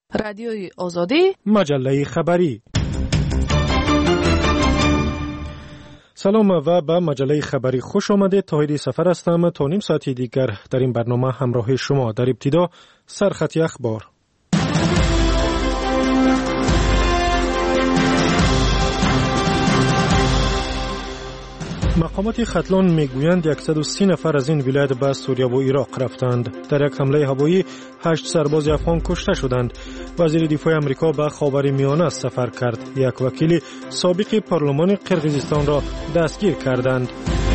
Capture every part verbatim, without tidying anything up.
رادیوی آزادی، مجله خبری. سلام و به مجله خبری خوش آمده. طاهر سفر هستم. تا نیم ساعتی دیگر در این برنامه همراه شما. در ابتدا سرخط اخبار. مقامات ختلان میگویند صد و سی نفر از این ولایت به سوریه و عراق رفتند. در یک حمله هوایی هشت سرباز افغان کشته شدند. وزیر دفاع آمریکا به خاورمیانه سفر کرد. یک وکیل سابق پارلمان قرقیزستان را دستگیر کردند.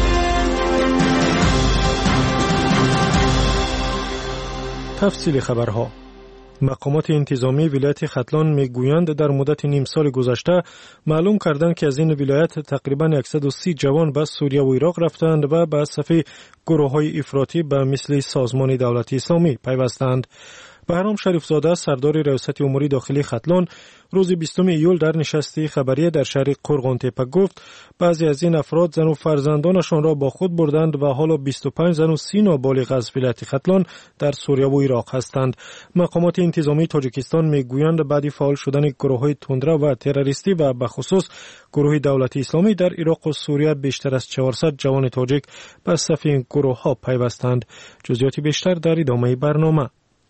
تفصیل خبرها. مقامات انتظامی ولایت ختلان میگویند در مدت نیم سال گذشته معلوم کردند که از این ولایت تقریبا صد و سی جوان به سوریه و عراق رفتند و به صف گروه‌های افراطی به مثل سازمان دولت اسلامی پیوستند. بهرام شریف زاده سردار ریاست امور داخلی ختلان روز بیستم ایول در نشست خبری در شهر قرغان تپه گفت بعضی از این افراد زن و فرزندانشان را با خود بردند و حالا بیست و پنج زن و سی نابالغ از ولایت ختلان در سوریه و عراق هستند. مقامات انتظامی تاجیکستان میگویند بعد فعال شدن گروه‌های تندرو و تروریستی و به خصوص گروه دولت اسلامی در عراق و سوریه بیشتر از چهارصد جوان تاجیک به صف این گروه‌ها پیوستند. جزئیات بیشتر در ادامه برنامه.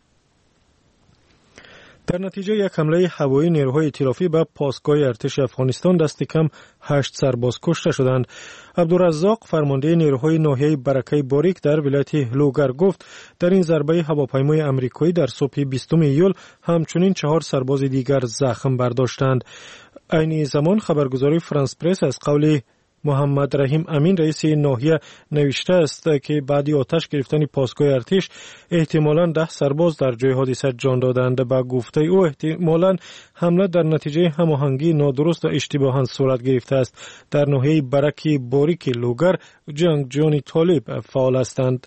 در نتیجه یک حمله هوایی نیروهای ائتلافی به پاسگاه ارتش افغانستان دست کم هشت سرباز کشته شدند. عبدالرزاق فرمانده نیروهای ناحیه برکه باریک در ولایت لوگر گفت در این ضربه هواپیمای آمریکایی در صبح بیستم ایول همچنین چهار سرباز دیگر زخم برداشتند. عین زمان خبرگزاری فرانس پرس از قول محمد رحیم امین رئیس ناحیه نوشته است که بعد آتش گرفتن پاسگاه ارتش احتمالاً ده سرباز در جای حادثه جان دادند. با گفته او احتمالاً حمله در نتیجه هماهنگی نادرست و اشتباهاً صورت گرفته است. در ناحیه برکی باریک لوگر جنگجویان طالب فعال هستند.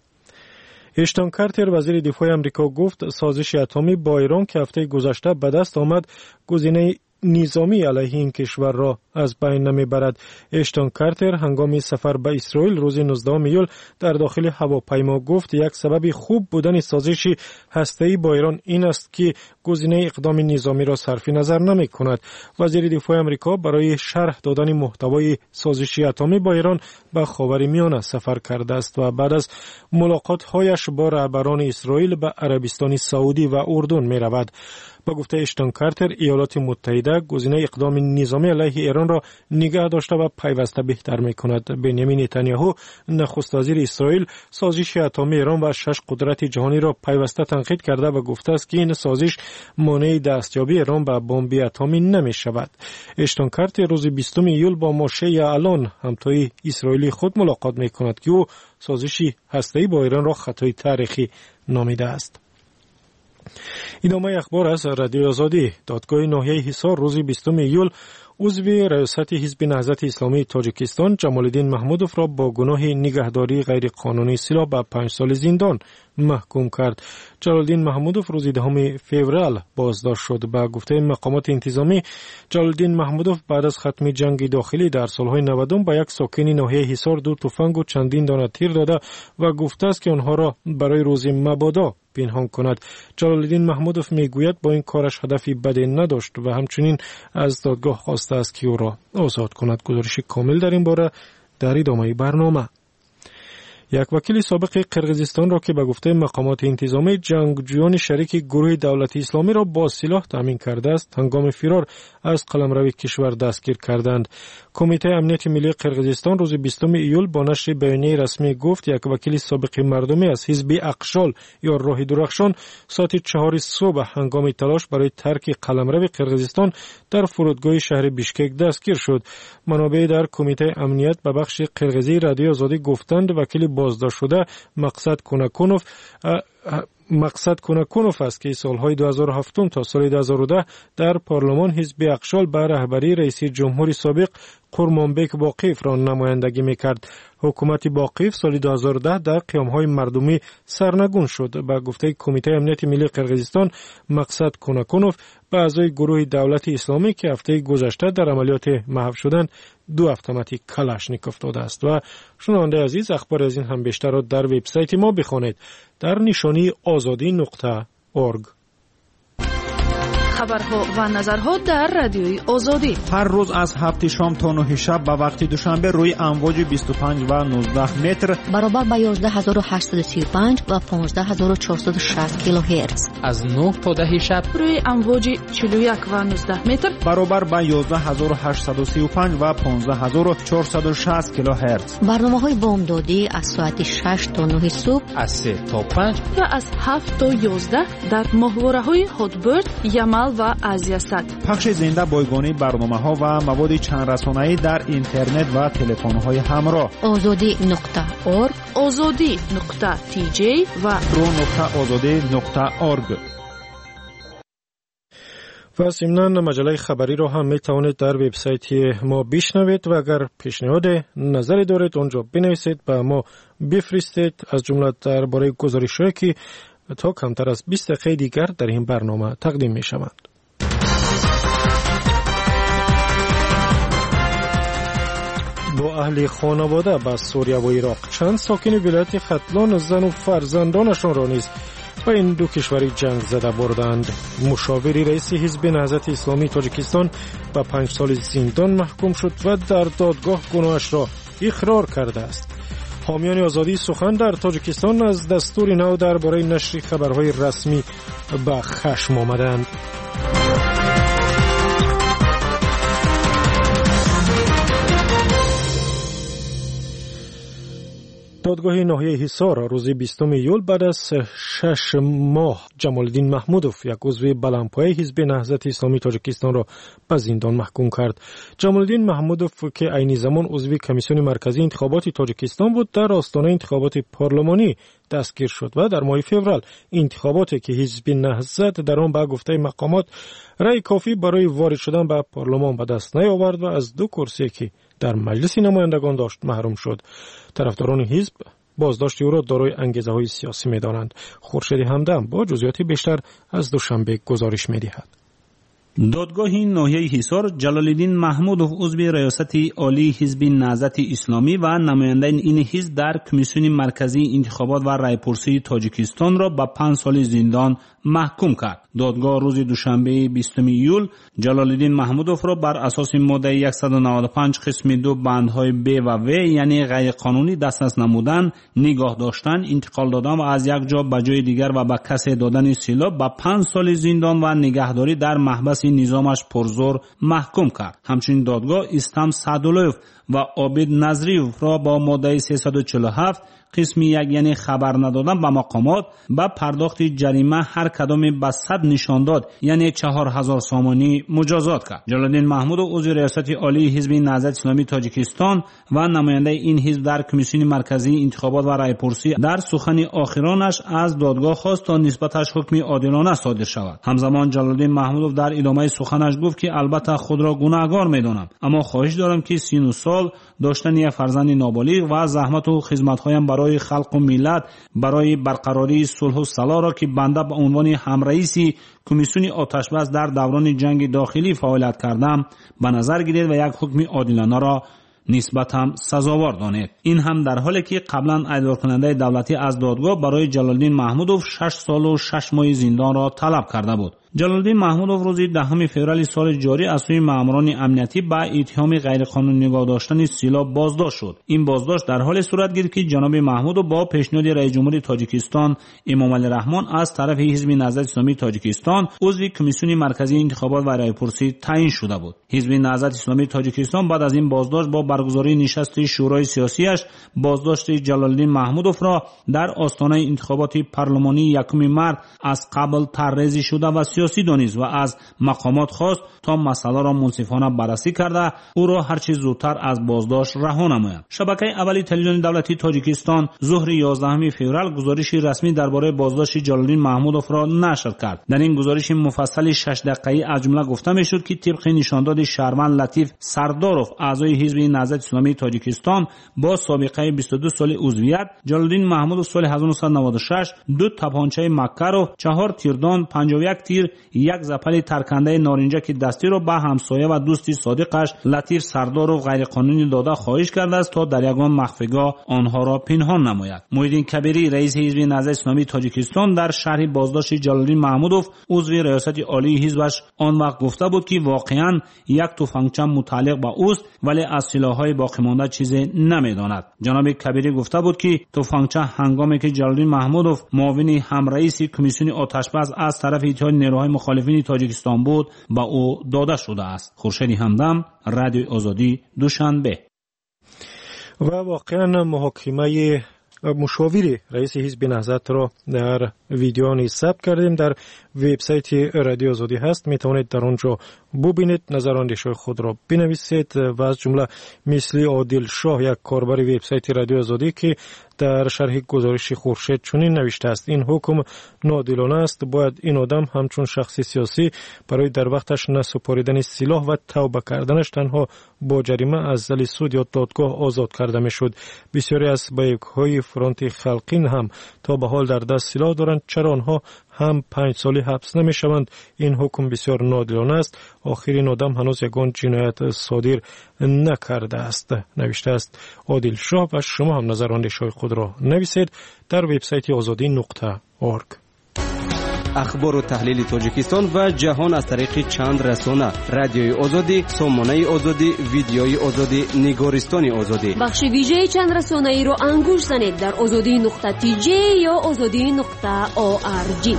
اشتون کارتر وزیر دفاع آمریکا گفت سازش اتمی با ایران که هفته گذشته به دست آمد گزینه نظامی علیه این کشور را از بین نمیبرد. اشتون کارتر هنگام سفر به اسرائیل روز نوزدهم ایول در داخل هواپیما گفت یک سبب خوب بودن سازش هسته‌ای با ایران این است که گزینه اقدام نظامی را صرف نظر نمی کند. وزیر دفاع آمریکا برای شرح دادن محتوای سازش اتمی با ایران به خاورمیانه سفر کرده است و بعد از ملاقات‌هایش با رهبران اسرائیل به عربستان سعودی و اردن می رود. با گفته اشتون کارتر ایالات متحده گزینه اقدام نظامی علیه ایران را نگه داشته و پیوسته بهتر می کند. بنیامین نتانیاهو نخست وزیر اسرائیل سازش اتمی ایران و شش قدرت جهانی را پیوسته تنقید کرده و گفته است که این سازش مانع دستیابی ایران به بمب اتمی نمی شود. اشتون کارتر روز بیستم ایول با موشه الان همتای اسرائیلی خود ملاقات می کند که او سازش هسته‌ای با ایران را خطای تاریخی نامیده است. ادامه اخبار از رادیو آزادی. دادگاه ناحیه حصار روز بیستم ایول عضو ریاست حزب نهضت اسلامی تاجیکستان جمال الدین محمودوف را با گناه نگهداری غیر قانونی سلاح به پنج سال زندان محکوم کرد. جلال الدین محمودوف روز دهم فوریه بازداشت شد. به گفته مقامات انتظامی جلال الدین محمودوف بعد از ختم جنگ داخلی در سالهای نود به یک ساکن ناحیه حصار دو تفنگ و چندین دانه تیر داده و گفته است که آنها را برای روز مبادا پنهان کند. جلال الدین محمودوف میگوید با این کارش هدفی بدی نداشت و همچنین از دادگاه خواسته است که او را آزاد کند. گزارش کامل در این باره در ادامه برنامه. یک وکیل سابق قرقیزستان را که به گفته مقامات انتظامی جنگجویان شریک گروه دولت اسلامی را با سلاح تامین کرده است هنگام فرار از قلمرو کشور دستگیر کردند. کمیته امنیت ملی قرقیزستان روز بیستم ایول با نشر بیانیه رسمی گفت یک وکیل سابق مردمی از حزب اقشال یا راه درخشان ساعت چهار صبح هنگام تلاش برای ترک قلمرو قرقیزستان در فرودگاه شهر بیشکک دستگیر شد. منابع در کمیته امنیت به بخش قرقیزی رادیو آزادی گفتند وکیل بازداشت شده مقصد کنکونوف مقصد کنکونوف است که سالهای دو هزار و هفت تا سال دو هزار و ده در پارلمان حزب اقشال به رهبری رئیس جمهور سابق قرمانبک باقیف را نمایندگی میکرد. حکومت باقیف سال دو هزار و ده در قیامهای مردمی سرنگون شد. به گفته کمیته امنیت ملی قرقیزستان مقصد کنکونوف به اعضای گروه دولت اسلامی که هفته گذشته در عملیات محو شدند دو اتوماتیک کلاشنیکوف داده است. و شنونده عزیز اخبار از این هم بیشتر را در وبسایت ما بخوانید در نشانی آزادی نقطه اورگ. خبرها و نظرها در رادیوی آزادی. هر روز از هفت شام تا نه شب به وقت دوشنبه روی امواج بیست و پنج و نوزده متر برابر با یازده هزار و هشتصد و سی و پنج و پانزده هزار و چهارصد و شصت کیلوهرتز. از نه تا ده شب روی امواج چهل و یک و نوزده متر برابر با یازده هزار و هشتصد و سی و پنج و پانزده هزار و چهارصد و شصت کیلوهرتز. برنامه‌های بامدادی از ساعت شش تا نه صبح، از سه تا پنج و از هفت تا یازده در ماهواره‌های هاتبرد، یمل و ازیاسد. پخش زنده بایگانی برنامه‌ها و مواد چند رسانه‌ای در اینترنت و تلفن‌های همراه. آزادی نقطه اورگ، آزادی نقطه تی جی و رو نقطه آزادی نقطه اورگ. و ضمناً مجله خبری را هم می توانید در وبسایت ما بشنوید و اگر پیشنهاد نظری دارید اونجا بنویسید به ما بفرستید، از جمله درباره گزارش‌هایی که تا کمتر از بیست دقیقه دیگر در این برنامه تقدیم می شوند. با اهل خانواده به سوریه و عراق چند ساکن ولایت ختلان زن و فرزندانشان را نیز و این دو کشوری جنگ زده بردند. مشاوری رئیس حزب نهضت اسلامی تاجیکستان به پنج سال زندان محکوم شد و در دادگاه گناهش را اقرار کرده است. حامیان آزادی سخن در تاجیکستان از دستور نو درباره نشر خبرهای رسمی به خشم آمدند. دادگاه ناحیه حصار روز بیستم ایول بعد از شش ماه جمالدین محمودوف، یک عضو بلندپایه حزب نهضت اسلامی تاجیکستان را به زندان محکوم کرد. جمالدین محمودوف که عین زمان عضو کمیسیون مرکزی انتخابات تاجیکستان بود، در آستانه انتخابات پارلمانی دستگیر شد و در ماه فوریه انتخاباتی که حزب نهضت در آن به گفته مقامات رأی کافی برای وارد شدن به پارلمان به دست نیاورد و از دو کرسی که در مجلس نمایندگان داشت محروم شد. طرفداران حزب بازداشت او را دارای انگیزه‌های سیاسی می‌دانند. خورشید همدم با جزئیات بیشتر از دوشنبه گزارش می‌دهد. دادگاه ناحیه حصار جلالالدین محمودوف عضو ریاست عالی حزب نهضت اسلامی و نماینده این حزب در کمیسیون مرکزی انتخابات و رایپرسی تاجیکستان را به پنج سال زندان محکوم کرد. دادگاه روز دوشنبه بیستم ایول جلالالدین محمودوف را بر اساس ماده صد و نود و پنج قسم دو بندهای ب و و یعنی غیر قانونی دسترس نمودن، نگاه داشتن، انتقال دادن و از یک جا به جای دیگر و به کسی دادن سلاح به پنج سال زندان و نگهداری در محبس نظامش پرزور محکوم کرد. همچنین دادگاه استم سعدالله‌یف و عابد نظریف را با ماده سیصد و چهل و هفت قسم یک یعنی خبر ندادن به مقامات با پرداخت جریمه هر کدام به صد نشان داد یعنی چهار هزار سامانی مجازات کرد. جلالالدین محمودوف عضو ریاست عالی حزب نهضت اسلامی تاجیکستان و نماینده این حزب در کمیسیون مرکزی انتخابات و رایپرسی در سخن آخرانش از دادگاه خواست تا نسبتش حکم عادلانه صادر شود. همزمان جلالالدین محمودوف در ادامه سخنش گفت که البته خود را گناهکار می‌دانم، اما خواهش دارم که سی و نه سال داشتن یک فرزند نابالغ و زحمت و خدمت‌هایم برای خلق و ملت برای برقراری صلح و صلاح را که بنده به عنوان همرئیس کمیسیون آتشبس در دوران جنگ داخلی فعالیت کردم به نظر گیرید و یک حکم عادلانه را نسبت هم سزاوار دانید. این هم در حالی که قبلا اداره کننده دولتی از دادگاه برای جلالالدین محمودوف شش سال و شش ماه زندان را طلب کرده بود. جلالالدین محمودوف روز دهم فوریه سال جاری از سوی ماموران امنیتی با اتهام غیرقانونی نگاه داشتن سلاح بازداشت شد. این بازداشت در حال صورت گرفت که جناب محمودوف با پیشنهاد رئیس جمهور تاجیکستان امام علی رحمان از طرف حزب نهضت اسلامی تاجیکستان عضو کمیسیون مرکزی انتخابات و رایپرسی تعیین شده بود. حزب نهضت اسلامی تاجیکستان بعد از این بازداشت با برگزاری نشست شورای سیاسیش بازداشت جلالالدین محمودوف را در آستانه انتخابات پارلمانی یکم مارس از قبل طرحریزی شده و سیاسی دانست و از مقامات خواست تا مسئله را منصفانه بررسی کرده او را هر چه زودتر از بازداشت رها نمایند. شبکه اولی تلویزیون دولتی تاجیکستان ظهر یازدهم فوریه گزارش رسمی درباره بازداشت جلالالدین محمودوف را نشر کرد. در این گزارش مفصل شش دقیقه‌ای از جمله گفته میشد که طبق نشانداد شهروند لطیف سرداروف اعضای حزب نهضت اسلامی تاجیکستان با سابقه بیست و دو سال عضویت، جلالالدین محمودوف سال هزار و نهصد و نود و شش دو تپانچه مکر و چهار تیردان، پنجاه و یک تیر یک زپل ترکنده نارنجک دستی را به همسایه و دوستی صادقش لطیف سردارov غیرقانونی داده خواهش کرده است تا در یگان مخفیگاه آنها را پنهان نماید. محیدین کبیری رئیس حزب نهضت اسلامی تاجیکستان در شرح بازداشت جلالالدین محمودوف عضو ریاست عالی حزبش آن وقت گفته بود که واقعا یک تفنگچه متعلق به اوست ولی از سلاح‌های باقی مانده چیزی نمیداند. جناب کبیری گفته بود که تفنگچه هنگامی که جلالالدین محمودوف معاون هم رئیس کمیسیون آتشبس از طرف اتحاد نیروهای مخالفین تاجیکستان بود به او داده شده است. خورشید همدم، رادیو آزادی، دوشنبه. و واقعا محاکمه مشاوری رئیس حزب نهضت را در ویدیو نیز ثبت کردیم، در وبسایت رادیو آزادی هست، می توانید در آنجا ببینید، نظر اندیشه خود را بنویسید و از جمله مثل عادل شاه یک کاربر وبسایت رادیو آزادی که در شرح گزارش خورشید چنین نوشته است: این حکم ناعادلانه است، باید این آدم همچون شخص سیاسی برای در وقتش نسپاریدن سلاح و توبه کردنش تنها با جریمه از زل سود یا دادگاه آزاد کرده میشد. بسیاری از بیک‌های فرانت خلقین هم تا به حال در دست سلاح دارند، چرا آنها هم پنج سالی حبس نمی شوند؟ این حکم بسیار ناعادلانه است، آخر این آدم هنوز یگان جنایت صادر نکرده است، نوشته است عادل شاه. و شما هم نظر اندیشه خود را نویسید در وبسایت آزادی نقطه اورگ. اخبار و تحلیل تاجیکستان و جهان از طریق چند رسانه: رادیوی آزادی، سامانه آزادی، ویدیوی آزادی، نگارستان آزادی. بخش ویژه چند رسانه ای را انگوش زنید در آزادی نقطه تی جی یا آزادی نقطه او آر جی.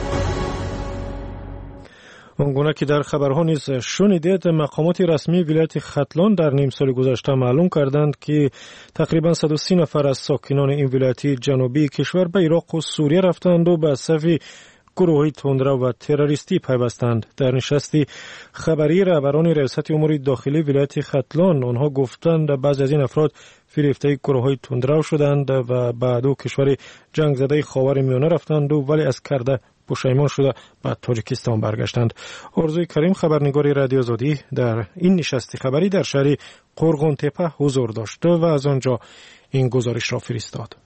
آنگونه که در خبرها نیز شنیدید، مقامات رسمی ولایت ختلان در نیم سال گذشته معلوم کردند که تقریبا صد و سی نفر از ساکنان این ولایت جنوبی کشور به عراق و سوریه رفتند و به صف گروه‌های تندرو و تروریستی پیوستند. در نشستی خبری رهبران ریاست امور داخلی ولایت ختلان، آنها گفتند بعضی از این افراد فریفته گروه‌های تندرو شدند و بعد او کشور جنگ زده خاورمیانه رفتند و ولی از کرده پشیمان شده به تاجیکستان برگشتند. آرزوی کریم، خبرنگار رادیو آزادی، در این نشست خبری در شهر قرغون تپه حضور داشت و از آنجا این گزارش را فرستاد.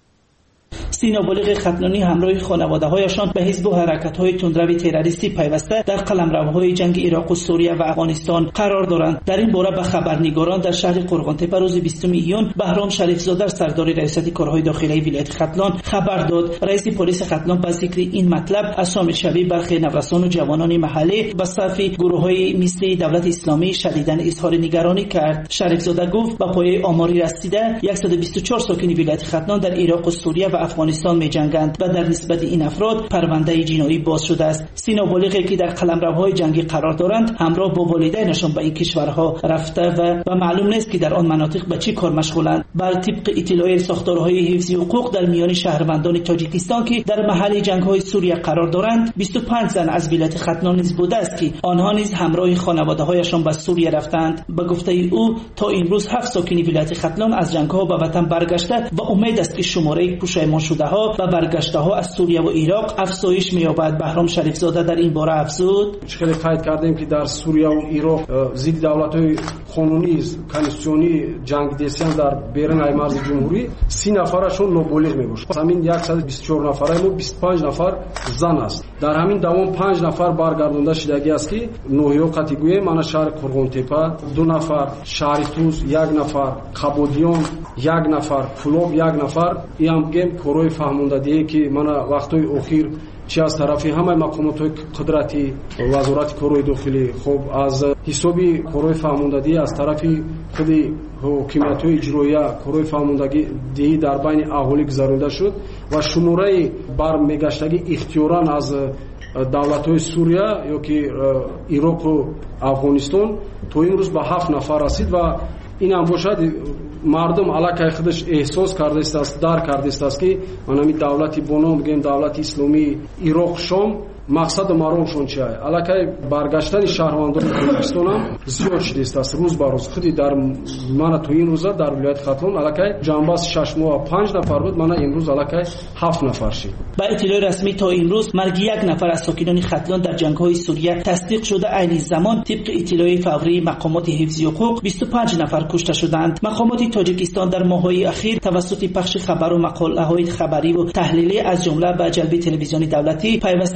سی نابالغ ختلانی همراه خانواده‌هایشان به حزب و حرکت‌های تندرو تروریستی پیوسته در قلمروهای جنگ عراق و سوریه و افغانستان قرار دارند. در این باره به خبرنگاران در شهر قرغان‌تپه روز بیستم ایون بهرام شریفزاده سردار ریاست کارهای داخلی ولایت ختلان خبر داد. رئیس پلیس ختلان به ذکر این مطلب از شامل شوی برخی نوسان و جوانان محلی به صف گروه‌های مثل دولت اسلامی شدیداً اظهار نگرانی کرد. شریفزاده گفت به پایه آماری رسیده صد و بیست و چهار ساکن ولایت ختلان در عراق و سوریه و افغانستان می جنگند و در نسبت این افراد پرونده جنایی باز شده است. سی نابالغی که در قلمروهای جنگی قرار دارند همراه با والدینشان به این کشورها رفته و و معلوم نیست که در آن مناطق به چه کار مشغولند. بر طبق اطلاع ساختارهای حفظی حقوق در میان شهروندان تاجیکستان که در محل جنگ‌های سوریه قرار دارند، بیست و پنج زن از ولایت ختلان نیز بوده است که آنها نیز همراه خانواده‌هایشان به سوریه رفتند. به گفته او تا امروز هفت ساکن ولایت ختلان از جنگ‌ها به وطن برگشته و امید است که شماره پشیمان شده ها و برگشته ها از سوریه و عراق افزایش می‌یابد. بهرام شریفزاده در این باره افزود: خیلی قید کردیم که در سوریه و عراق ضد دولت‌های قانونی کنستیتوشنی جنگ دستیان در بیرون مرز جمهوری سی نفرشون نابالغ میباشند. همین صد و بیست و چهار نفره ما بیست و پنج نفر زن است. در همین دوام پنج نفر برگردونده شدگی است که نوحیه قطعی من شهر قرغون تپه دو نفر، شهر توس یک نفر، قبودیان یک نفر، فلوب یک نفر. این هم گیم کروی فهموندادیه که من وقتای اخیر چه از طرفی همه مقامات قدرتی وزارت کروی داخلی خب از حسابی کروی فهموندادی از طرفی خود حکومت اجرایی کروی فهموندادی در بین اهالی گذرانده شد و شماره برمیگشتگی اختیاران از دولت‌های سوریه یا که عراق و افغانستان تا این روز به هفت نفر رسید و این هم باشد مردم علاقه خودش احساس کرده است، در کرده است که من همین دولتی بنا میگیم دولت اسلامی عراق شام مقصد مرامشون چیه؟ علاقه برگشتن شهروندان تاجیکستان هم زیاد شده است. روز به روز خودی در من تو این روزا در ولایت ختلان علاقه جنباس شش ماه و پنج نفر بود، من امروز علاقه هفت نفر شد. با اطلاع رسمی تا امروز مرگ یک نفر از ساکنان ختلان در جنگ‌های سوریه تصدیق شده. عین زمان طبق اطلاع فوری مقامات حفظی حقوق بیست و پنج نفر کشته شدند. مقامات تاجیکستان در ماه‌های اخیر توسط پخش خبر و مقاله‌های خبری و تحلیلی از جمله به جلب تلویزیونی دولتی پیوسته تلاش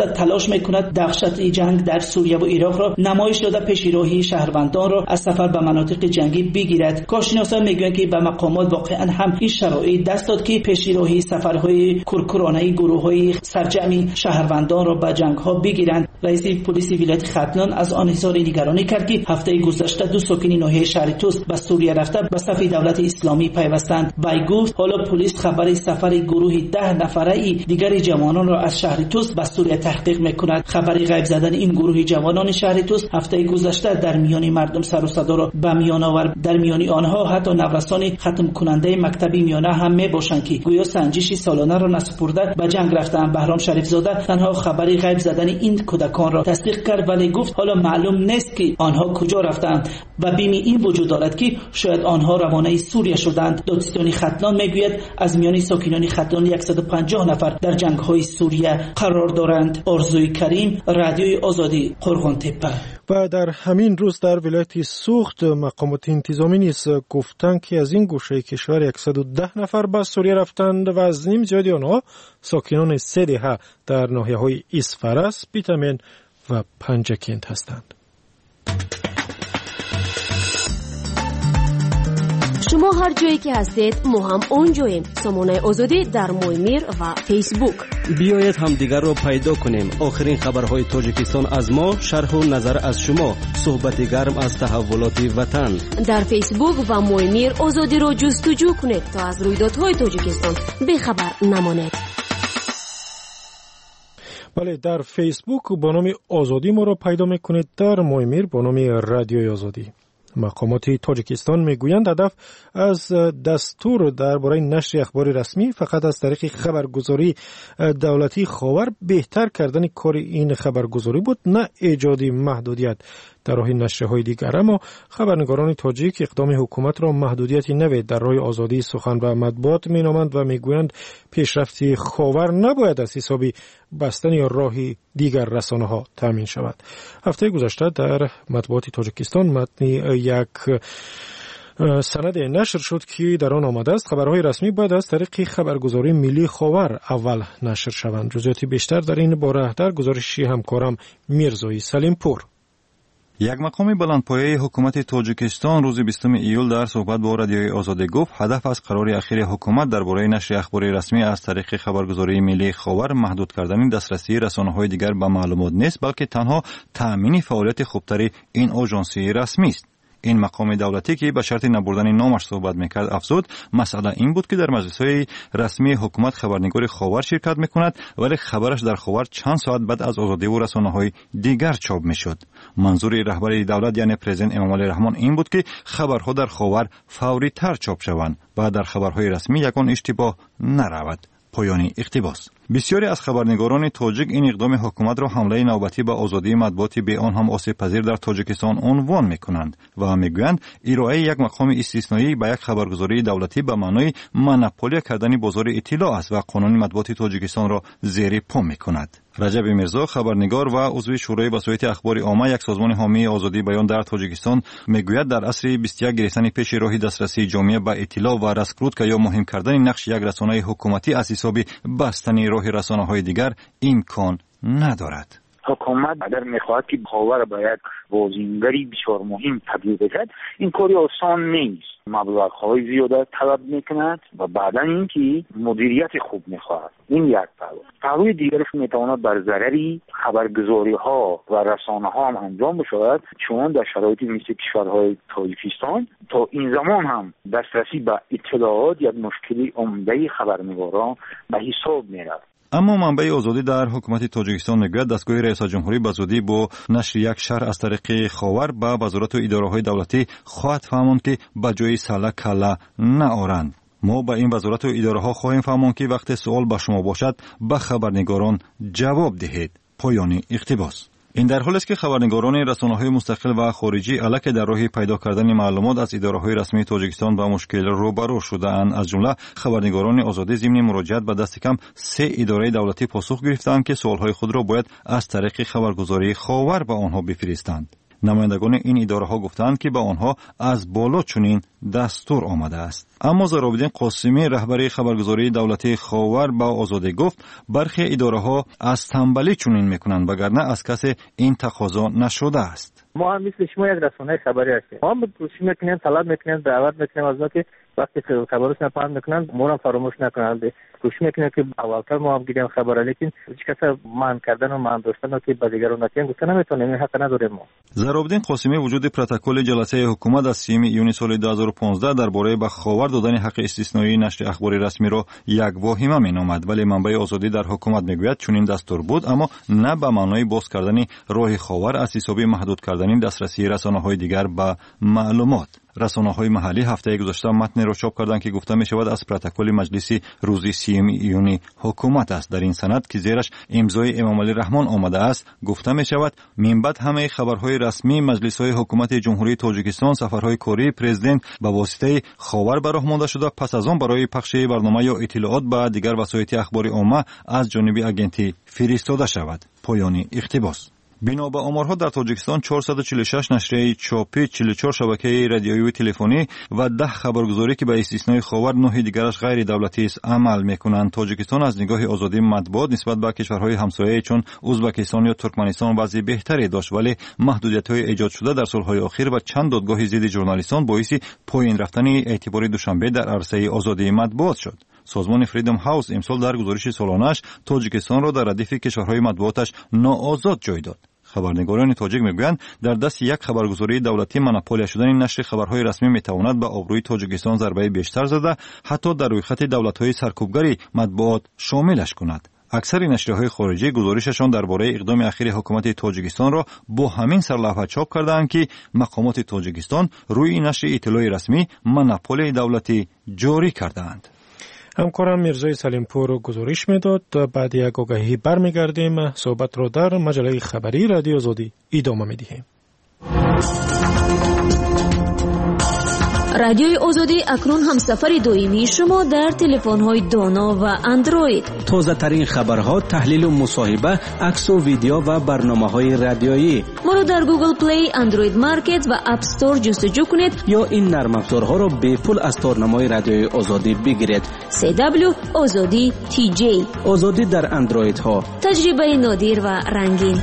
تلاش میکند دهشت جنگ در سوریه و عراق را نمایش داده پیش راهی شهروندان را از سفر به مناطق جنگی بگیرد. کارشناسان میگویند که به مقامات واقعا هم این شرایط دست داد که پیش راهی سفرهای کورکورانه گروه‌های سرجمی شهروندان را به جنگ‌ها بگیرند. رئیس پلیس ولایت ختلان از آن اظهار نگرانی کرد که هفته گذشته دو ساکن ناحیه شهر توس به سوریه رفته به صف دولت اسلامی پیوستند. وی گفت حالا پلیس خبر سفر گروه ده نفره دیگر جوانان را از شهر توس به سوریه تحقیق میکند. خبر غیب زدن این گروه جوانان شهر توس هفته گذشته در میان مردم سر و صدا را به میان آورد. در میان آنها حتی نوسان ختم کننده مکتبی میانه هم میباشند که گویا سنجش سالانه را نسپرده به جنگ رفتند. بهرام شریف زاده تنها خبر غیب زدن این کودکان را تصدیق کرد، ولی گفت حالا معلوم نیست که آنها کجا رفتند و بیم این وجود دارد که شاید آنها روانه سوریه شدند. دادستانی ختلان میگوید از میان ساکنان ختلان صد و پنجاه نفر در جنگ‌های سوریه قرار دارند. آرزوی کریم، رادیوی آزادی، قرغان‌تپه. و در همین روز در ولایت سوخت مقامات انتظامی نیز گفتند که از این گوشه کشور صد و ده نفر به سوریه رفتند و از نیم زیادی آنها ساکنان سه دهه در ناحیه‌های اسفرس، بیتامین و پنجکند هستند. شما هر جایی که هستید ما هم اونجاییم. سامانه آزادی در مویمیر و فیسبوک. بیایید هم دیگر رو پیدا کنیم. آخرین خبرهای تاجیکستان از ما، شرح و نظر از شما، صحبت گرم از تحولات وطن. در فیسبوک و مویمیر آزادی رو جستجو کنید تا از رویدادهای تاجیکستان بیخبر نمانید. بله، در فیسبوک با نام آزادی ما را پیدا میکنید، در مویمیر با نام رادیوی آزادی. مقامات تاجیکستان میگویند هدف از دستور درباره نشر اخبار رسمی فقط از طریق خبرگزاری دولتی خاور بهتر کردن کار این خبرگزاری بود، نه ایجاد محدودیت در راه نشرهای دیگر. اما خبرنگاران تاجیک اقدام حکومت را محدودیتی نوید در راه آزادی سخن و مطبوعات مینامند و میگویند پیشرفت خاور نباید از حساب بستن یا راهی دیگر رسانه ها تامین شود. هفته گذشته در مطبوعات تاجیکستان متن یک سند نشر شد که در آن آمده است خبرهای رسمی باید از طریق خبرگزاری ملی خاور اول نشر شوند. جزئیات بیشتر در این باره در گزارش همکارم میرزایی سلیم پور. یک مقام بلندپایه حکومت تاجیکستان روز بیستم ایول در صحبت با رادیوی آزادی گفت هدف از قرار اخیر حکومت درباره نشر اخبار رسمی از طریق خبرگزاری ملی خاور محدود کردن دسترسی رسانه‌های دیگر به معلومات نیست، بلکه تنها تأمین فعالیت خوبتری این آژانسی رسمی است. این مقام دولتی که به شرط نبردن نامش صحبت میکرد افزود مسئله این بود که در مجلس‌های رسمی حکومت خبرنگار خاور شرکت میکند، ولی خبرش در خاور چند ساعت بعد از آزادی و رسانه‌های دیگر چاپ میشد. منظور رهبر دولت یعنی پرزیدنت امامعلی رحمان این بود که خبرها در خاور فوری تر چاپ شوند و در خبرهای رسمی یگان اشتباه نرود. پایان اقتباس. بسیاری از خبرنگاران تاجیک این اقدام حکومت را حمله نوبتی به آزادی مطبوعاتی به آن هم آسیب پذیر در تاجیکستان عنوان میکنند و میگویند ارائه یک مقام استثنایی به یک خبرگزاری دولتی به معنای مونوپولی کردن بازار اطلاع است و قانون مطبوعات تاجیکستان را زیر پا میکند. رجب میرزا، خبرنگار و عضو شورای وسایط اخبار عامه، یک سازمان حامی آزادی بیان در تاجیکستان، میگوید در عصر بیست و یک گرفتن پیش راه دسترسی جامعه به اطلاع و رسکروت که یا مهم کردن نقش یک رسانه حکومتی از حساب بستن راه رسانه‌های دیگر امکان ندارد. حکومت اگر میخواهد که خاور باید بازینگری بسیار مهم تبدیل بکند، این کاری آسان نیست. مبلغ‌های زیاده طلب میکند و بعدا اینکه مدیریت خوب میخواهد. این یک پهلو. پهلوی دیگرش میتواند بر ضرری خبرگزاری ها و رسانه ها هم انجام بشود، چون در شرایطی مثل کشورهای تاجیکستان تا این زمان هم دسترسی به اطلاعات یک مشکلی عمده خبرنگاران به حساب میرفت. اما منبع آزادی در حکومت تاجیکستان میگوید دستگاه رئیس جمهوری به زودی با نشر یک شرح از طریق خاور به وزارت و اداره‌های دولتی خواهد فهماند که به جای سله کله نآورند. ما به این وزارت و اداره‌ها خواهیم فهماند که وقت سوال به شما باشد به خبرنگاران جواب دهید. پایان اقتباس. این در حالی است که خبرنگاران رسانه‌های مستقل و خارجی الک در راه پیدا کردن معلومات از اداره‌های رسمی تاجیکستان با مشکل روبرو شده‌اند. از جمله خبرنگاران آزادی ضمن مراجعت به دست کم سه اداره دولتی پاسخ گرفتند که سوال‌های خود را باید از طریق خبرگزاری خاور به آنها بفرستند. نمایندگان این اداره ها گفتند که به آنها از بالا چنین دستور آمده است. اما زرابالدین قاسمی رهبری خبرگزاری دولتی خاور به آزادی گفت برخی اداره ها از تنبلی چنین میکنند وگرنه از کسی این تقاضا نشده است. ما هم مثل شما یک رسانه خبری هستیم. ما هم کوشش میکنیم، طلب میکنیم، دعوت میکنیم از که وقتی خبرش نپاند میکنن ما هم فراموش نکنند. کوشش میکنیم که اولتر ما هم گیریم خبر، لیکن هیچ کس من کردن و من داشتن که با دیگران نتیم گفتن نمیتونیم، این حق نداریم ما. زرابالدین قاسمی وجود پروتکل جلسه حکومت از سیوم یونیو سال دو هزار و پانزده درباره به خاور دادن حق استثنایی نشر اخبار رسمی را یک واهمه مینامد، ولی منبع آزادی در حکومت میگوید چنین دستور بود اما نه به معنای باز کردن راه خاور از حساب محدود کردن دسترسی رسانه‌های دیگر به معلومات. رسانه‌های محلی هفته گذشته متن را چاپ کردند که گفته می شود از پروتکل مجلس روزی سیوم یونیو حکومت است. در این سند که زیرش امضای امام علی رحمان آمده است گفته می شود من بعد همه خبرهای رسمی مجلس‌های حکومت جمهوری تاجیکستان سفرهای کاری پرزیدنت به واسطه خاور به راه مانده شده، پس از آن برای پخش برنامه یا اطلاعات به دیگر وسایط اخباری عامه از جانب اگنتی فرستاده شود. پایان اقتباس. بنا به آمارها در تاجیکستان چهارصد و چهل و شش نشریه چاپی، چهل و چهار شبکه رادیویی و تلفنی و ده خبرگزاری که به استثنای خاور نه دیگرش غیر دولتی است عمل میکنند. تاجیکستان از نگاه آزادی مطبوعات نسبت به کشورهای همسایه چون ازبکستان یا ترکمنستان وضع بهتری داشت، ولی محدودیت‌های ایجاد شده در سالهای اخیر و چند دادگاه ضد ژورنالیستان باعث پایین رفتن اعتبار دوشنبه در عرصه آزادی مطبوعات شد. سازمان فریدم هاوس امسال در گزارش سالانه‌اش تاجیکستان را در ردیف کشورهای مطبوعاتش ناآزاد جای داد. خبرنگاران تاجیک میگویند در دست یک خبرگزاری دولتی مونوپولیا شدن نشر خبرهای رسمی میتواند به آبروی تاجیکستان ضربه بیشتر زده، حتی در رویخط دولت‌های سرکوبگری مطبوعات شاملش کند. اکثر نشریه‌های خارجی گزارششان درباره اقدام اخیر حکومت تاجیکستان را با همین سرلوحه چاپ کردند که مقامات تاجیکستان روی نشر اطلاع رسمی مونوپولی دولتی جاری کردند. همکارم میرزای سلیمپور گزارش میداد. بعد یک آگهی برمیگردیم، صحبت را در مجله خبری رادیو آزادی ادامه میدهیم. رادیوی آزادی اکنون همسفر دائمی شما در تلفن‌های دانا و اندروید. تازه ترین خبرها، تحلیل و مصاحبه، عکس و ویدیو و برنامه‌های رادیویی. ما را در گوگل پلی، اندروید مارکت و اپ استور جستجو کنید یا این نرم افزارها را به پول از تارنمای رادیوی آزادی بگیرید. سی دبلیو آزادی تی جی. آزادی در اندروید ها. تجربه نادر و رنگین.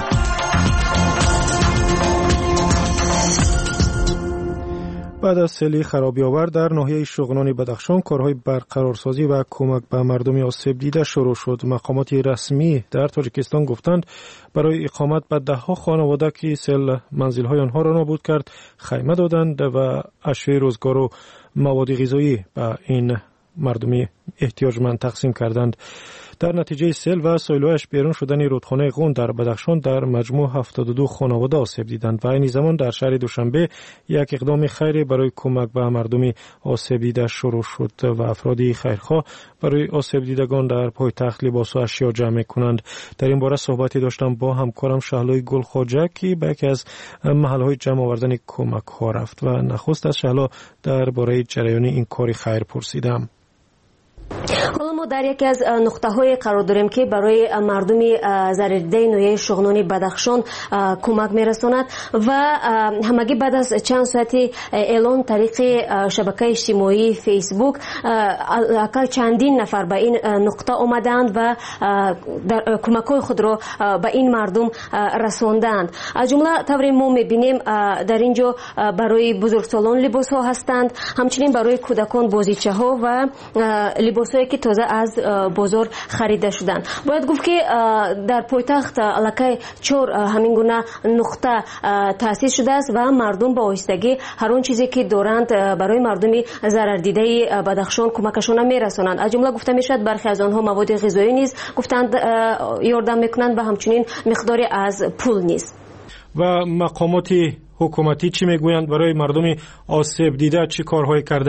بعد از سیل خرابی‌آور در ناحیه شغنان بدخشان کارهای برقرارسازی و کمک به مردم آسیب دیده شروع شد. مقامات رسمی در تاجیکستان گفتند برای اقامت به ده‌ها خانواده که سیل منزل‌های آنها را نابود کرد خیمه دادند و اشیاء روزگار و مواد غذایی به این مردم احتیاجمند تقسیم کردند. در نتیجه سیل و سیل‌هایش بیرون شدن رودخانه غون در بدخشان در مجموع هفتاد و دو خانواده آسیب دیدند و این زمان در شهر دوشنبه یک اقدام خیری برای کمک به مردم آسیب دیده شروع شد و افرادی خیرخواه برای آسیب دیدگان در پایتخت لباس و اشیا جمع کنند. در این باره صحبتی داشتم با همکارم شهلای گلخواجه که به یکی از محل‌های جمع آوردن کمک ها رفت و نخست از شهلا درباره جریان این کار خیر پرسیدم. حالا ما در یکی از نقطه های قرار داریم که برای مردم ضرردیده ناحیه شغنانی بدخشان کمک میرساند و همگی بعد از چند ساعت اعلان طریق شبکه اجتماعی فیسبوک اقل چندین نفر به این نقطه آمدند و کمک های خود را به این مردم رساندند. از جمله طوری ما میبینیم در اینجا برای بزرگسالان لباس ها هستند، همچنین برای کودکان بازیچه ها و لباسایی که تازه از بازار خریده شدن. باید گفت که در پایتخت علاقه چهار همین گونه نقطه تأسیس شده است و مردم با آهستگی هر اون چیزی که دارند برای مردم ضرر دیده بدخشان کمکشون میرسونند. از جمله گفته میشد برخی از آنها مواد غذایی نیز گفتند یاردم میکنند و همچنین مقداری از پول نیز. و مقامات حکومتی چی میگویند برای مردم آسیب دیده چی کارهایی کردند؟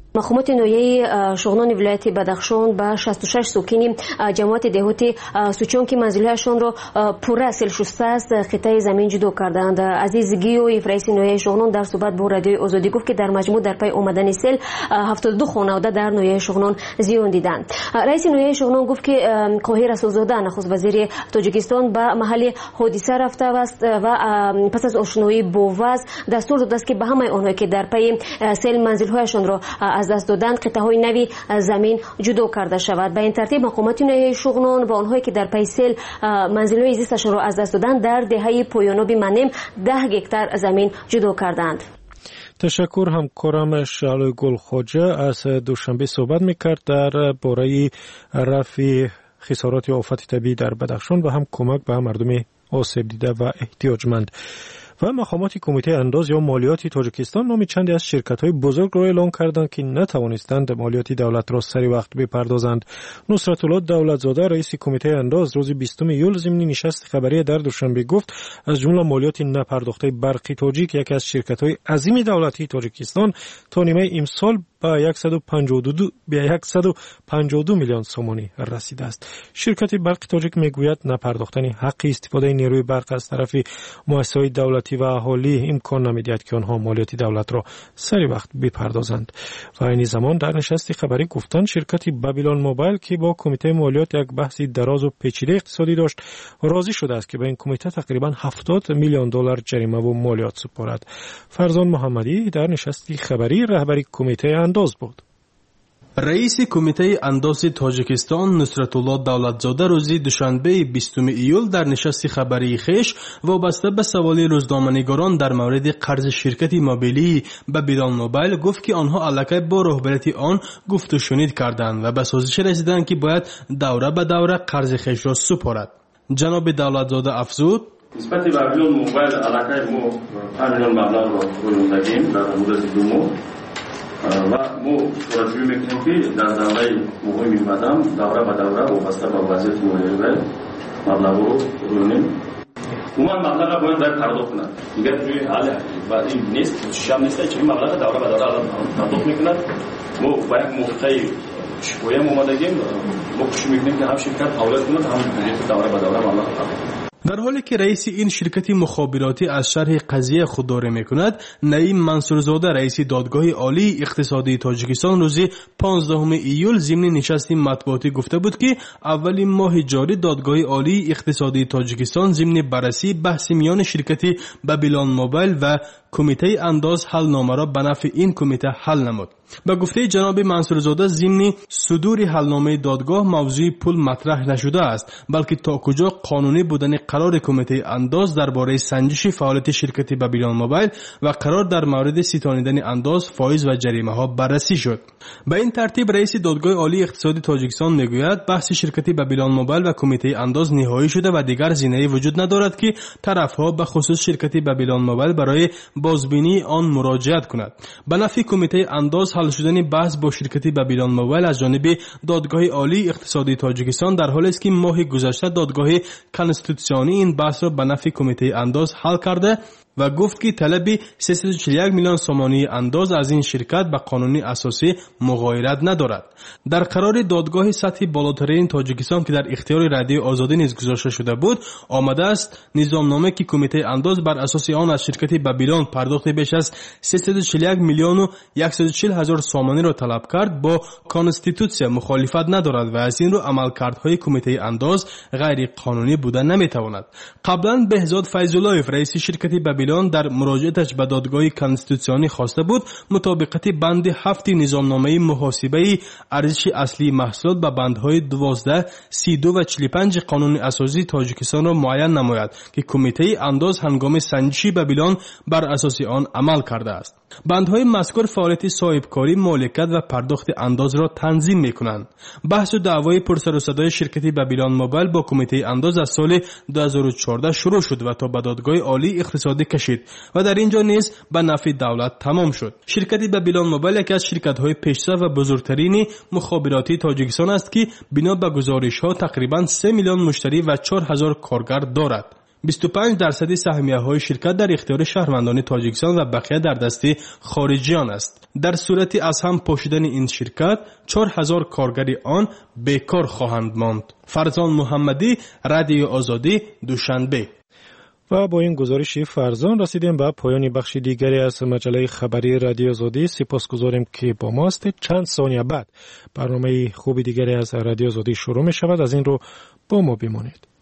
مقامات نویه شغنان ولایت بدخشان با شصت و شش ساکن جماعت دهاتی سوچون که منزلهشان را پوره سیل شسته است قطعه زمین جدا کردند. عزیز گیو رئیس نویه شغنان در صحبت با رادیوی آزادی گفت که در مجموع در پی آمدن سیل هفتاد و دو خانواده در نویه شغنان زیان دیدند. رئیس نویه شغنان گفت که قاهر رسولزاده نخست وزیر تاجیکستان به محل حادثه رفته است و پس از آشنایی با وضع دستور داده است که به همه آنهایی که در پی سیل منزلهایشان را از دست دادن قطعه های نوی زمین جدا کرده شود. به این ترتیب مقامات نویه شغنان و آنهایی که در پی سیل منزلهای زیستشان را از دست دادن در دهه پایانابی منیم ده هکتار زمین جدا کردند. تشکر. همکارم شعله گلخواجه از دوشنبه صحبت میکرد در باره رفع خسارات آفات طبیعی در بدخشان و هم کمک به مردم آسیب دیده و احتیاجمند. و مقامات کمیته انداز یا مالیاتی تاجیکستان نام چندی از شرکت‌های بزرگ را اعلام کردند که نتوانستند مالیات دولت را سری وقت بپردازند. نصرت الله دولتزاده رئیس کمیته انداز روز بیستم ایول ضمن نشست خبری در دوشنبه گفت از جمله مالیات نپرداخته برق تاجیک یکی از شرکت‌های عظیم دولتی تاجیکستان تا نیمه امسال به صد و پنجاه و دو میلیون سومانی رسیده است. شرکت برق تاجیک میگوید نپرداختن حق استفاده نیروی برق از طرف مؤسسات دولتی و اهالی امکان نمیدهد که آنها مالیات دولت را سری وقت بپردازند. و این زمان در نشست خبری گفتند شرکت بابیلون موبایل که با کمیته مالیات یک بحث دراز و پیچیده اقتصادی داشت راضی شده است که به این کمیته تقریبا هفتاد میلیون دلار جریمه و مالیات سپارد. فرزان محمدی در نشست خبری رهبری کمیته انداز بود. رئیس کمیته انداز تاجیکستان نصرت الله دولتزاده روز دوشنبه بیستم ایول در نشست خبری خویش وابسته به سوال روزنامه‌نگاران در مورد قرض شرکت موبیلی بابیلون موبایل گفت که آنها الکی با رهبریت آن گفت و شنید کردند و به سازش رسیدند که باید دوره به دوره قرض خویش را سپارد. جناب دولتزاده افزود نسبت به بابیلون موبایل الکی ما پنج میلیون مبلغ را روی دادیم در مدت دو ماه و ما توجه میکنیم که در دوره مهمی مدام دوره به دوره وابسته به وضعیت مالیاتی مبلغ رو رویم. عموما مبلغ باید در پرداخت کنند. دیگر روی حال و این نیست شام نیست که مبلغ دوره به دوره الان پرداخت میکنند. ما با یک موقعی شویم اومدگیم ما کوشش میکنیم که هم شرکت اولاد کنند هم دوره به دوره مبلغ پرداخت. در حالی که رئیس این شرکت مخابراتی از شرح قضیه خودداری میکند، نعیم منصورزاده رئیس دادگاه عالی اقتصادی تاجیکستان روز پانزدهم ایول ضمن نشست مطبوعاتی گفته بود که اولین ماه جاری دادگاه عالی اقتصادی تاجیکستان ضمن بررسی بحث میان شرکت بابیلون موبایل و کمیته انداز حل نامه را به نفع این کمیته حل نمود. به گفته جناب منصورزاده ضمن صدور حلنامه دادگاه موضوع پول مطرح نشده است، بلکه تا کجا قانونی بودن قرار کمیته انداز درباره سنجش فعالیت شرکت بابیلون موبایل و قرار در مورد ستانیدن انداز، فایز و جریمه ها بررسی شد. به این ترتیب رئیس دادگاه عالی اقتصادی تاجیکستان میگوید بحث شرکت بابیلون موبایل و کمیته انداز نهایی شده و دیگر زینه‌ای وجود ندارد که طرفها به خصوص شرکت بابیلون موبایل برای بازبینی آن مراجعت کند. به نفع کمیته انداز حل شدن بحث با شرکت بابیلون موبایل از جانب دادگاه عالی اقتصادی تاجیکستان در حالی است که ماه گذشته دادگاه کنستیتوسیونی این بحث را به نفع کمیته انداز حل کرده و گفت که طلب سیصد و چهل و یک میلیون سومانی انداز از این شرکت به قانون اساسی مغایرت ندارد. در قرار دادگاه سطح بالاترین تاجیکستان که در اختیار رادیو آزادی نیز گذاشته شده بود، آمده است نظامنامه که کمیته انداز بر اساس آن از شرکت بابیلون پرداخت بیش از سیصد و چهل و یک میلیون و صد و چهل هزار سومانی را طلب کرد با کانستیتوسیا مخالفت ندارد و از این رو عملکردهای کمیته انداز غیر قانونی بودن نمیتواند. قبلا بهزاد فیض‌الله رئیس شرکت بابیلون در مراجعتش به دادگاه کنستیتوسیونی خواسته بود مطابقت بند هفت نظامنامه محاسبه ارزش اصلی محصولات به بندهای دوازده، سی و دو و چهل و پنج قانون اساسی تاجیکستان را معین نماید که کمیته انداز هنگام سنجشی بابیلون بر اساس آن عمل کرده است. بندهای مذکور فعالیت صاحبکاری، مالکیت و پرداخت انداز را تنظیم می‌کنند. بحث و دعوای پرسر و صدای شرکت بابیلون موبایل با کمیته انداز از سال دو هزار و چهارده شروع شد و تا به دادگاه عالی اقتصادی کشید و در اینجا نیز به نفع دولت تمام شد. شرکت بابیلون موبایل یکی از شرکت‌های پیشرو و بزرگترین مخابراتی تاجیکستان است که بنا به گزارش‌ها تقریباً سه میلیون مشتری و چهار هزار کارگر دارد. بیست و پنج درصد سهمیه‌های شرکت در اختیار شهروندان تاجیکستان و بقیه در دست خارجیان است. در صورتی از هم پاشیدن این شرکت چهار هزار کارگر آن بیکار خواهند ماند. فرزان محمدی، رادیو آزادی، دوشنبه. و با این گزارش فرزان رسیدیم به پایان بخش دیگری از مجله خبری رادیو آزادی. سپاسگزاریم که با ما هستید. چند ثانیه بعد برنامه خوب دیگری از رادیو آزادی شروع می شود. از این رو با ما بمانید.